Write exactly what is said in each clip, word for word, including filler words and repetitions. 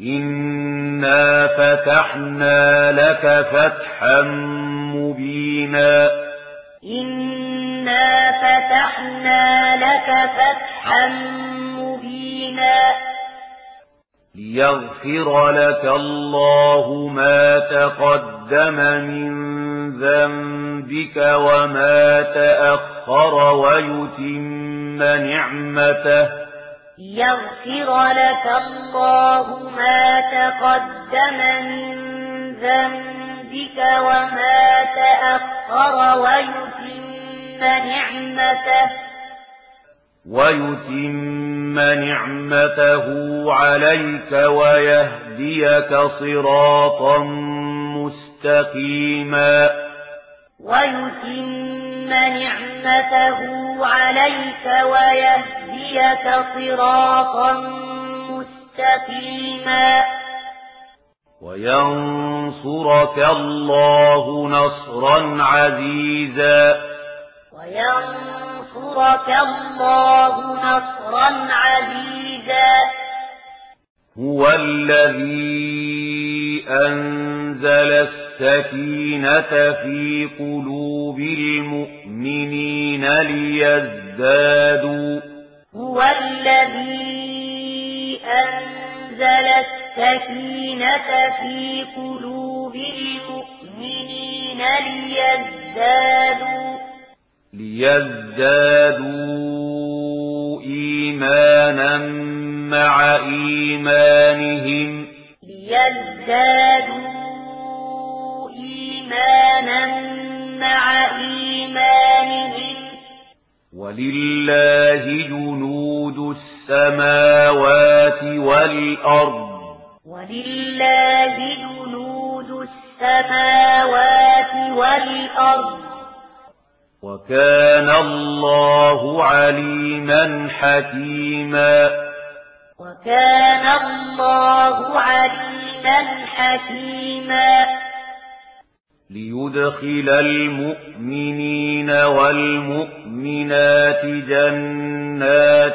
إنا فتحنا لك فتحا مبينا إنا فتحنا لك فتحا مبينا ليغفر لك الله ما تقدم من ذنبك وما تأخر ويتم نعمته ليغفر لك الله ما تقدم من ذنبك وما تأخر ويتم نعمته ويتم نعمته عليك ويهديك صراطا مستقيما ويتم نعمته عليك ويهديك صراطا مستقيما وينصرك الله نصرا عزيزا وينصرك الله نصرا عزيزا هو الذي أنزل السكينة في قلوب المؤمنين ليزدادوا هو الذي أنزل السكينة في قلوب المؤمنين ليزدادوا ليزدادوا إيمانا مع إيمانهم ليزدادوا إيمانا مع إيمانهم ولله جنود السماوات والأرض ولله جنود السماوات والأرض وكان الله عليما حكيما وكان الله عليما حكيما ليدخل المؤمنين والمؤمنات جنات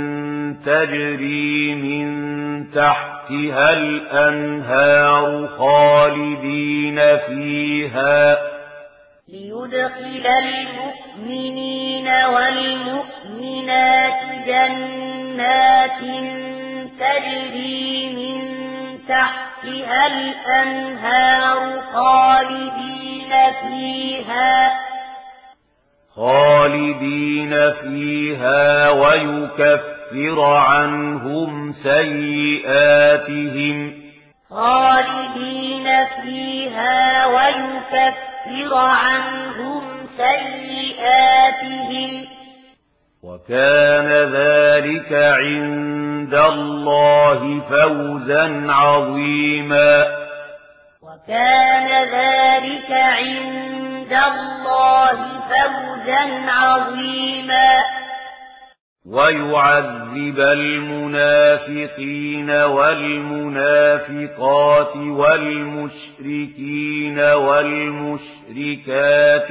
تجري من تحتها الأنهار خالدين فيها ليدخل المؤمنين والمؤمنات جنات تجري من تحتها الأنهار خالدين فيها خالدين فيها ويكفر عنهم سيئاتهم خالدين فيها ويكفر عنهم سيئاتهم وكان ذلك عند الله فوزا عظيما وكان ذلك عند الله فوزا عظيما ويعذب المنافقين والمنافقات والمشركين والمشركات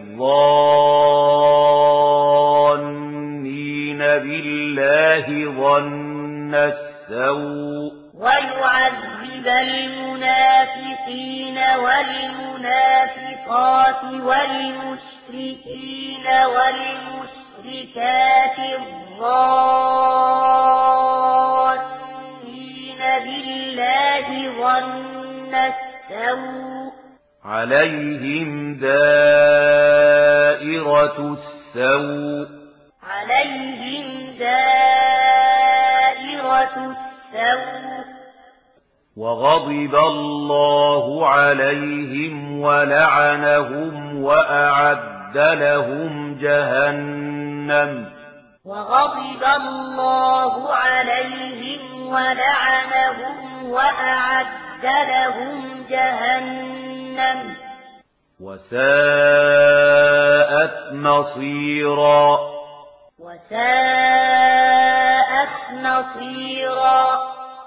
الظانين بالله ظن السوء ويعذب المنافقين والمنافقات والمشركين والمشركات الظانين بالله ظن السوء عليهم دائرة السوء عليهم دائرة السوء وغضب الله عليهم ولعنهم وأعد لهم جهنم وغضب الله عليهم ولعنهم وأعد لهم جهنم وساءت مصيرا وساءت مصيرا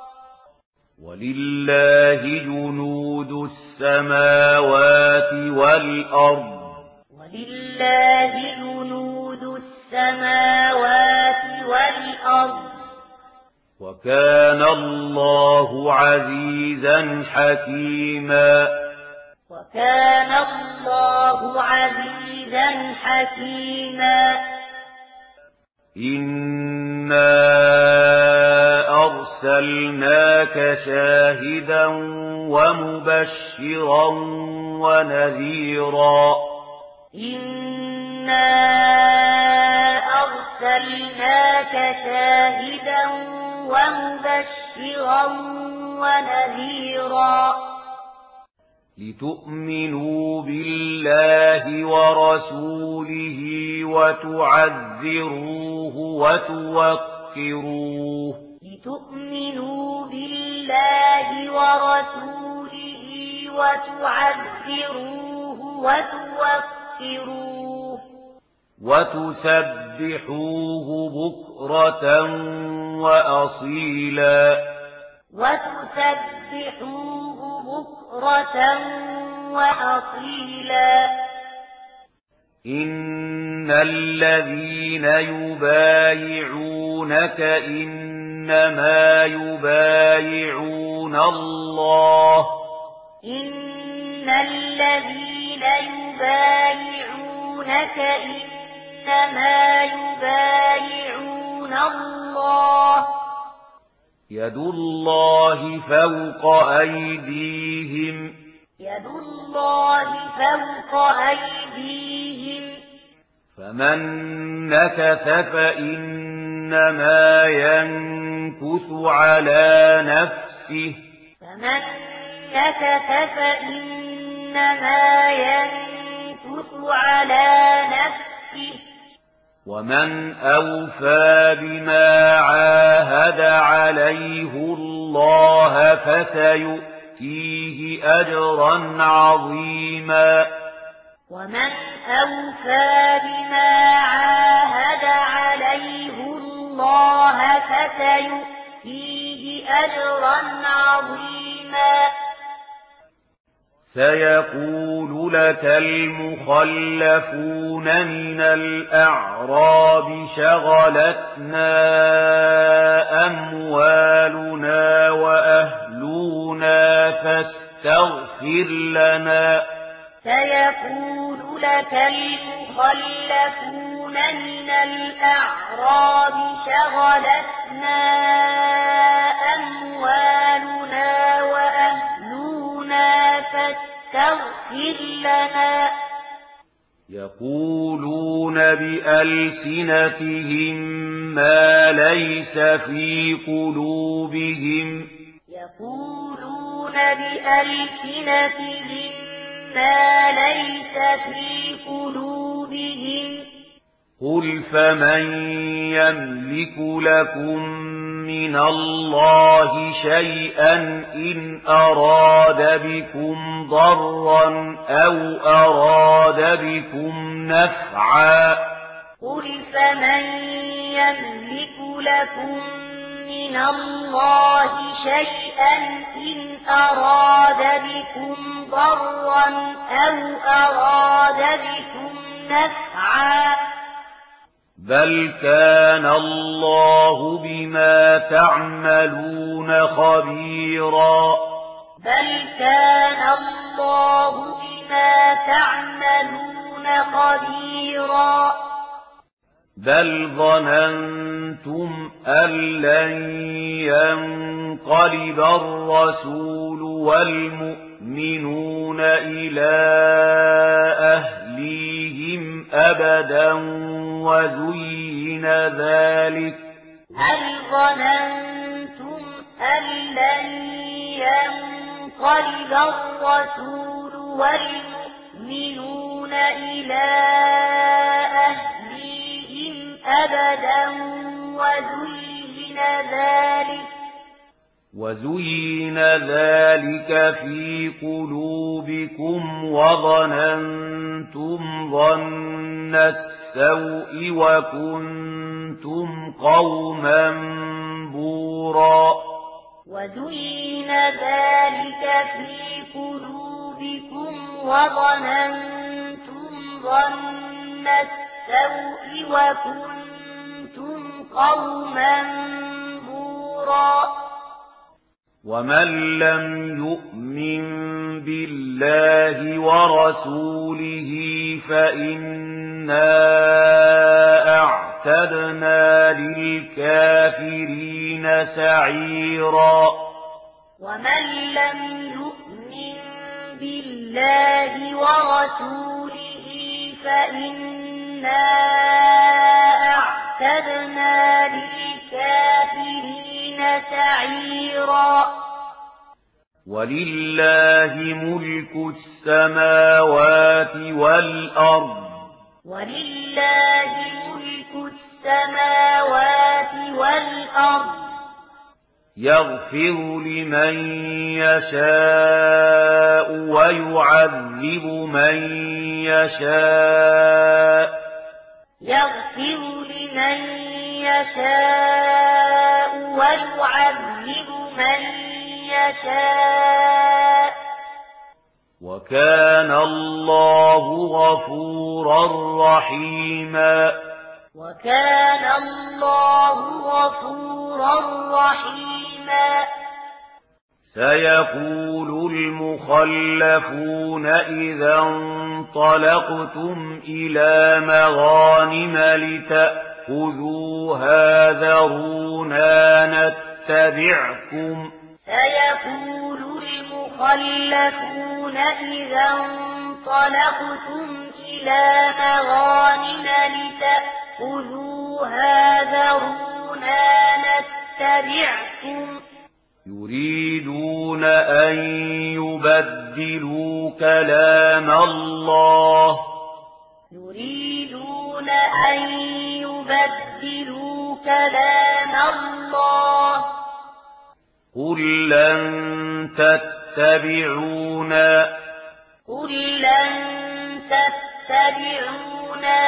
ولله جنود السماوات والأرض ولله جنود السماوات والأرض وكان الله عزيزا حكيما وكان الله عزيزا حكيما إنا أرسلناك شاهدا ومبشرا ونذيرا إنا أرسلناك شاهدا ومبشرا ونذيرا لتؤمنوا بالله ورسوله وتعزروه وتوقروه لتؤمنوا بالله ورسوله وتعزروه وتوقروه وتسبحوه بكرة وأصيلا وتسبحوه بكرة وأصيلا إن الذين يبايعونك إنما يبايعون الله إن الذين يبايعونك إنما يبايعون الله يد الله فوق أيديهم يد الله فوق أيديهم فمن نكث فإنما ينكث على نفسه فمن نكث فإنما ينكث على نفسه ومن أوفى بما عاهد عليه الله فسيؤتيه أجرا عظيما ومن أوفى بما عاهد عليه الله فسيؤتيه أجرا عظيما سيقول لك المخلفون من الأعراب شغلتنا أموالنا وأهلنا فاستغفر لنا سيقول لك المخلفون من الأعراب شغلتنا أموالنا وأهلنا فاستغفر لنا يقولون بألسنتهم ما ليس في قلوبهم يقولون بألسنتهم ما ليس في قلوبهم قل فمن يملك لكم من الله شيئا إن أراد بكم ضرا أو أراد بكم نفعا قل فمن يملك لكم من الله شيئا إن أراد بكم ضرا أو أراد بكم نفعا بل كان الله بما تعملون خبيرا بل كان الله بما تعملون خبيرا بل ظننتم أن لن ينقلب الرسول والمؤمنون إلى أهليهم أبدا وزين ذلك هل ظننتم أن لن ينقلب الرسول والمؤمنون إلى أهليهم أبدا وزين ذلك وزين ذلك في قلوبكم وظننتم ظن السوء وكنتم قوما بورا وزين ذلك في قلوبكم وظننتم ظن السوء وكنتم قوما بورا سعيرا ومن لم يؤمن بالله ورسوله فإنا أعتدنا للكافرين سعيرا ومن لم يؤمن بالله ورسوله فإنا أعتدنا للكافرين سعيرا ولله ملك السماوات والأرض ولله ملك السماوات والأرض يغفر لمن يشاء ويعذب من يشاء يغفر لمن يشاء ويعذب من يشاء وكان الله غفورا رحيما وكان الله غفورا رحيما سيقول المخلفون إذا انطلقتم إلى مغانم لتأخذوها ذرونا نتبعكم سيقول المخلفون إذا انطلقتم إلى مغانم لتأخذوها ذرونا نتبعكم يريدون أن يبدلوا كلام الله يريدون أن يبدلوا كلام الله قل لن تتبعونا قل لن تتبعونا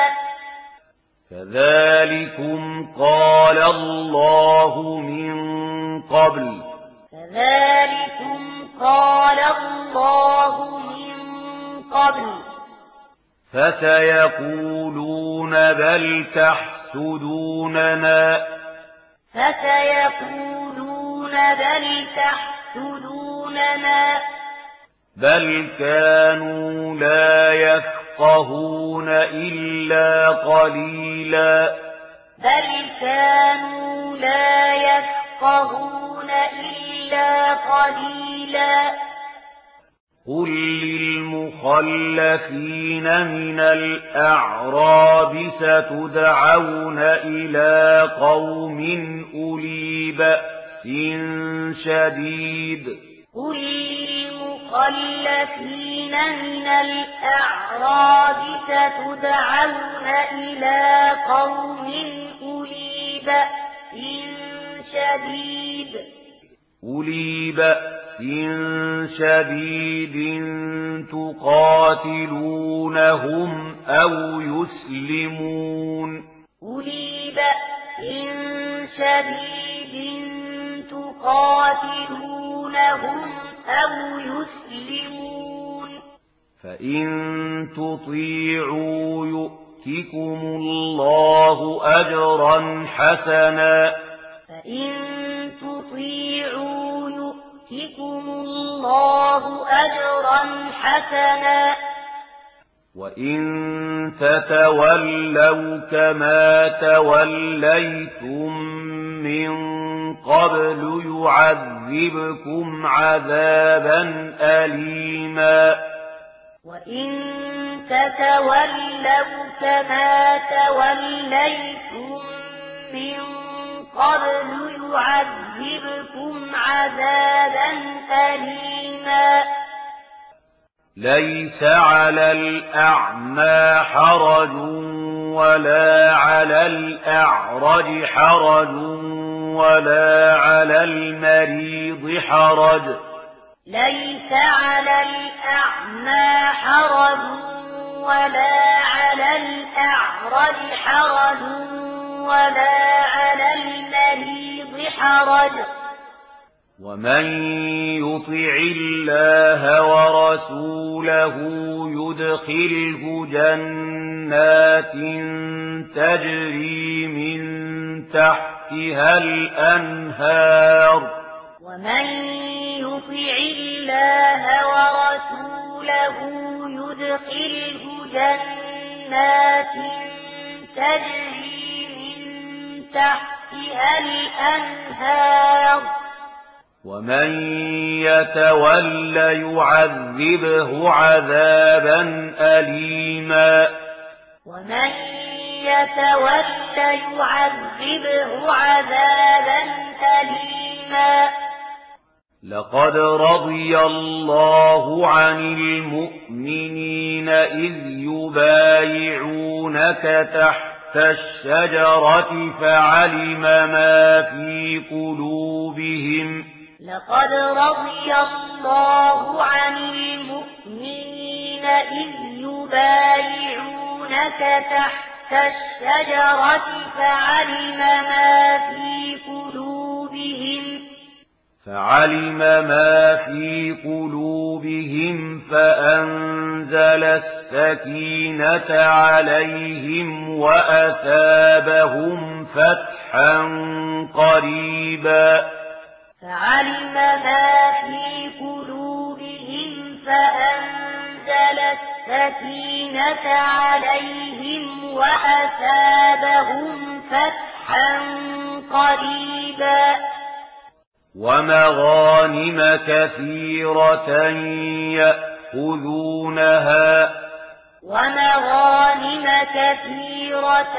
كذلكم قال الله من قبل كذلكم قال الله من قبل فسيقولون بل تحسدوننا فسيقولون بل تحسدوننا بل كانوا لا يفقهون إلا قليلا بل كانوا لا يفقهون إلا قليلا قل للمخلفين من الأعراب ستدعون إلى قوم أولي بأس شديد قل للمخلفين من الأعراب ستدعون إلى قوم أولي بأس شديد أولي بأس شديد تقاتلونهم أو يسلمون أولي بأس شديد تقاتلونهم أو يسلمون فإن تطيعوا يؤتكم الله أجرا حسنا فإن تطيعوا يؤتكم الله أجرا حسنا وإن تتولوا كما توليتم من قبل يعذبكم عذابا أليما وإن تتولوا كما توليتم من قبل يعذبكم عذابا أليما ليس على الأعمى حرج ولا على الأعرج حرج ولا على المريض حرج ليس على الأعمى حرج ولا على الأعرج حرج ولا على المريض حرج ومن يطع الله ورسوله يدخله جنات تجري من تحت تحتها الأنهار ومن يطع الله ورسوله يدخله جنات تجري من تحتها الأنهار ومن يتول يعذبه عذابا أليما ومن يتول يعذبه عذابا أليما لقد رضي الله عن المؤمنين إذ يبايعونك تحت الشجرة فعلم ما في قلوبهم لقد رضي الله عن المؤمنين إذ يبايعونك تحت الشجرة فعلم ما في قلوبهم فعلم ما في قلوبهم فأنزل السكينة عليهم وأثابهم فتحا قريبا فعلم ما في قلوبهم فأنزل السكينة عليهم وأثابهم فتحا قريبا ومغانم كثيرة يأخذونها ومغانم كثيرة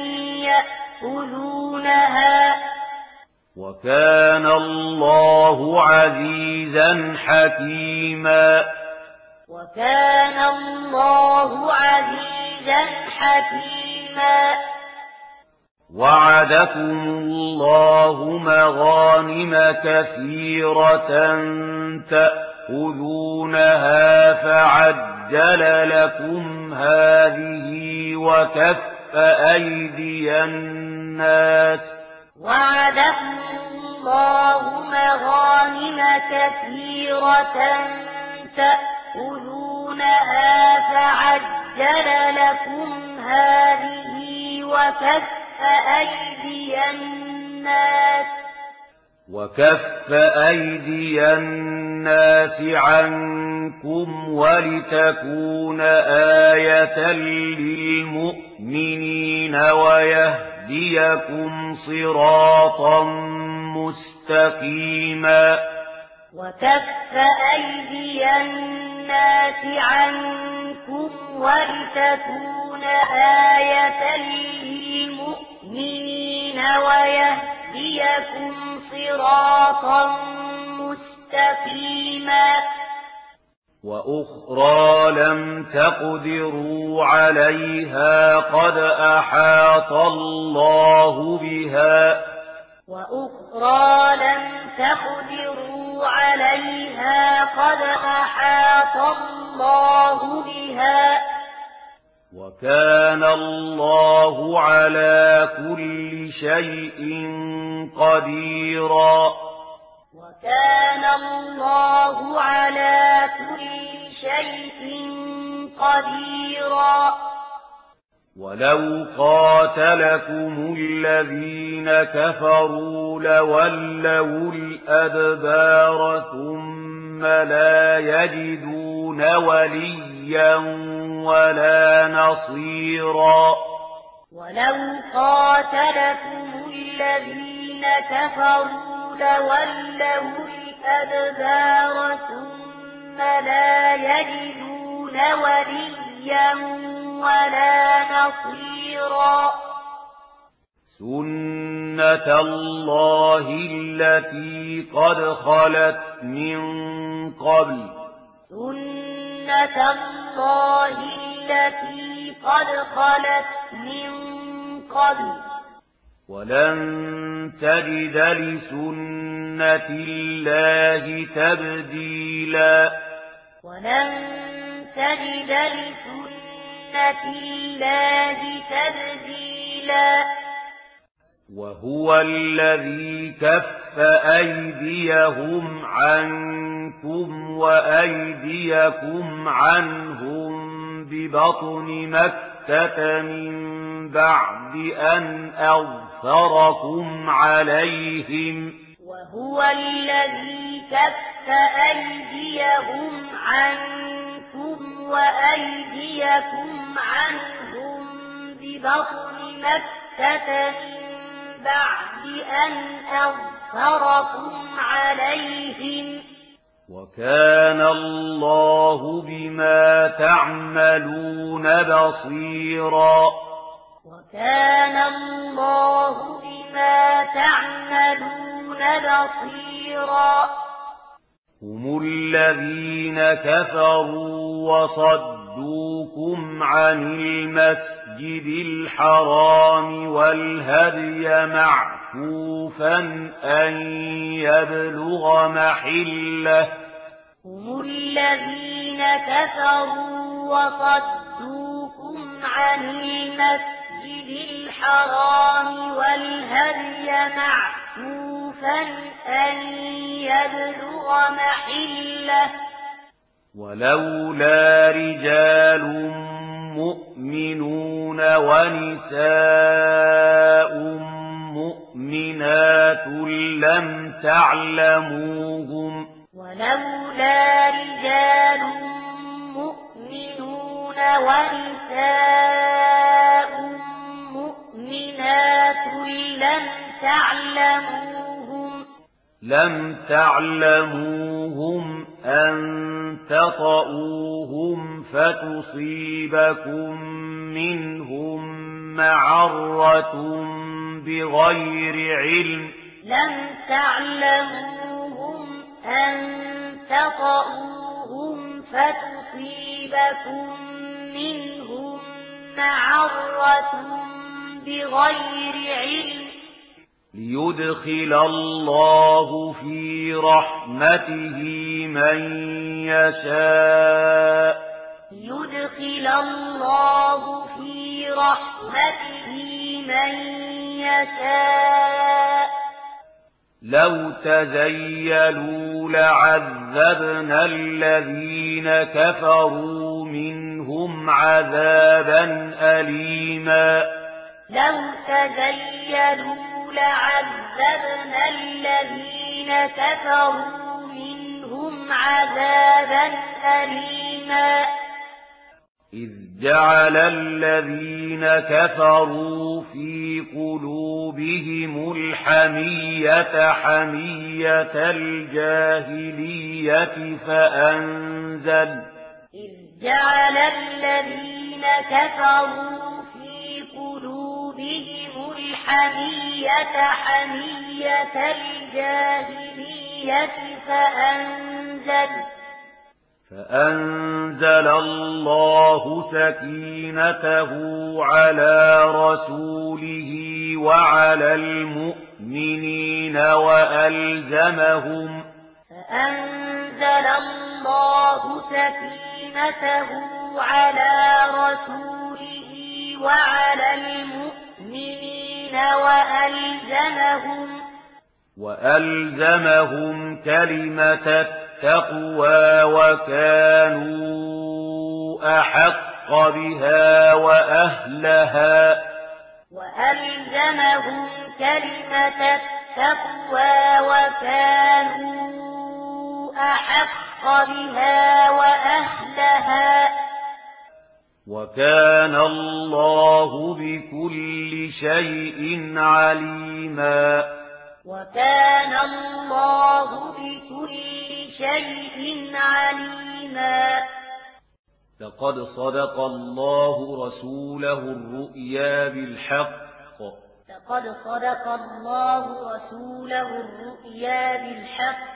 يأخذونها وكان الله عزيزا حكيما وكان الله عزيزا حكيما وعدكم الله مغانم كثيرة تأخذونها فعجل لكم هذه وكف أيدي الناس وعدكم الله مغانم كثيرة تأخذونها فعجل لكم هذه وكف أيدي الناس وكف أيدي الناس عنكم ولتكون آية للمؤمنين ويهديكم صراطا مستقيما وكف أيدي الناس عنكم ولتكون آية للمؤمنين ويهديكم صراطا مستقيما وأخرى لم تقدروا عليها قد أحاط الله بها وأخرى لم تقدروا عليها قد أحاط الله بها وكان الله على كل شيء قديرا وكان الله على كل شيء قديرا ولو قاتلكم الذين كفروا لولوا الأدبار ثم لا يجدون وليا ولا نصيرا ولو قاتلكم الذين كفروا لولوا الأدبار ثم لا يجدون وليا ولا نصيرا سنة الله التي قد خلت من قبل سنة الله التي قد خلت من قبل ولن تجد لسنة الله تبديلا ولن تجد لسنة الله تبديلا وهو الذي كف أيديهم عنكم وأيديكم عنهم ببطن مكة مكة من بعد أن أظفركم عليهم وهو الذي كف أيديهم عنكم وأيديكم عنهم ببطن مكة من بعد أن أظفركم عليهم وكان الله بما تعملون بصيرا وكان الله بما تعملون بصيرا هم الذين كفروا وصدوكم عن المسجد الحرام والهدي معكوفا أن يبلغ محله هم الذين كفروا وصدوكم عن المسجد الحرام والهدي معكوفا أن يبلغ محله ولولا رجال مؤمنون ونساء مؤمنات لم تعلموهم ولولا رجال مؤمنون ونساء مؤمنات لم تعلموهم لم تعلموهم أن تطؤوهم فتصيبكم منهم معرة بغير علم لم تعلموهم أن تطؤوهم فتصيبكم منهم معرة بغير علم ليدخل الله في رحمته من يشاء ليدخل الله في رحمته من يشاء لو تزيلوا لعذبنا الذين كفروا منهم عذابا أليما لو تزيلوا لعذبنا الذين كفروا منهم عذابا أليما إذ جعل الذين كفروا في قلوبهم الحمية حمية الجاهلية فأنزل إذ جعل الذين كفروا في قلوبهم الحمية حمية الجاهلية فأنزل فأنزل الله سكينته على رسوله وعلى المؤمنين وألزمهم فأنزل الله سكينته على رسوله وعلى المؤمنين وألزمهم وألزمهم كلمة التقوى وكانوا أحق بها وأهلها وألزمهم كلمة التقوى وكانوا أحق بها وأهلها وكان الله بكل شيء عليما وكان الله بكل شيء عليما لقد صدق الله رسوله الرؤيا بالحق لقد صدق الله رسوله الرؤيا بالحق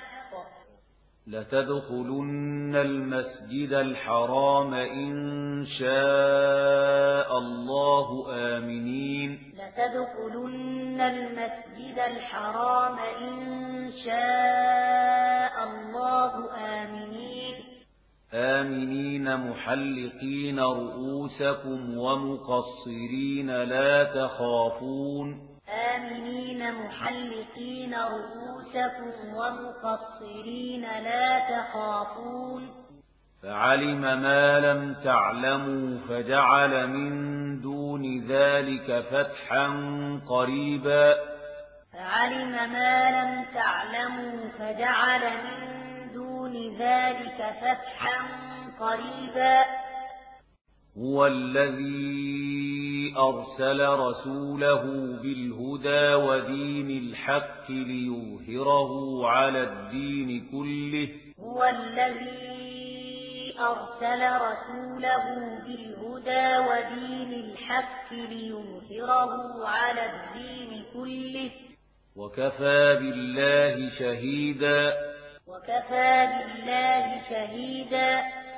لتدخلن المسجد الحرام إن شاء الله آمنين لتدخلن المسجد الحرام إن شاء الله آمنين آمنين محلقين رؤوسكم ومقصرين لا تخافون آمنين محلقين رؤوسكم ومقصرين لا تخافون فعلم ما لم تعلموا فجعل من دون ذلك فتحا قريبا فعلم ما لم تعلموا فجعل من دون ذلك فتحا قريبا هو الذي أرسل رسوله بالهدى ودين الحق ليظهره على الدين كله هو الذي أرسل رسوله بالهدى ودين الحق ليظهره على الدين كله وكفى بالله شهيدا وكفى بالله شهيدا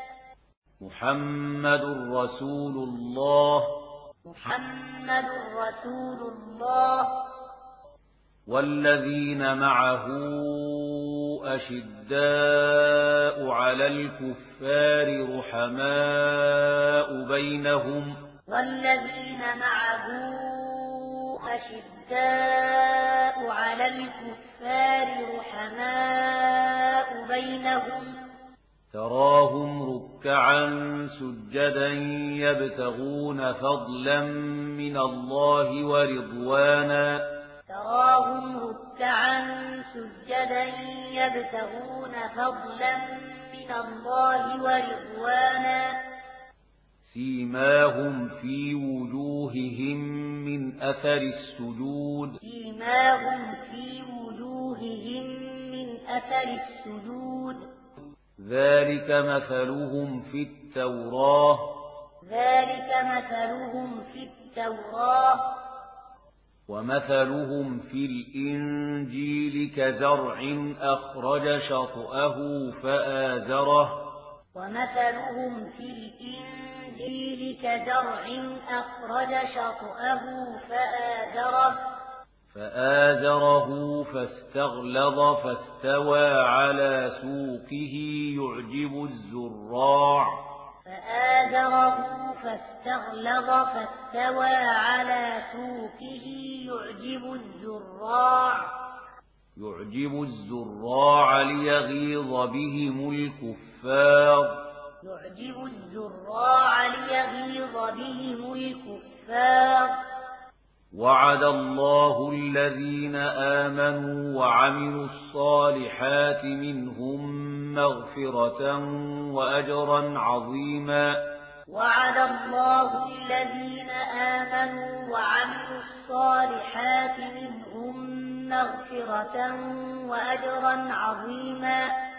محمد رسول الله محمد رسول الله والذين معه أشداء على الكفار رحماء بينهم والذين معه أشداء على الكفار رحماء بينهم تراهم ركعا سجدا يبتغون فضلا من الله ورضوانا تراهم ركعا سجدا يبتغون فضلا من الله ورضوانا سيماهم في وجوههم من أثر السجود سيماهم في وجوههم من أثر السجود ذلك مثلهم في التوراة ذلك مثلهم في التوراة ومثلهم في الإنجيل كزرع أخرج شطأه فآزره ومثلهم في الإنجيل كزرع أخرج شطأه فآزره فآزره فاستغلظ فاستوى على سوقه يعجب الزراع فآزره فاستغلظ فاستوى على سوقه يعجب الزراع يعجب الزراع ليغيظ بهم الكفار يعجب الزراع ليغيظ بهم الكفار وعد الله الذين آمنوا وعملوا الصالحات منهم مغفرة وأجرا عظيما وعد الله الذين آمنوا وعملوا الصالحات منهم مغفرة وأجرا عظيما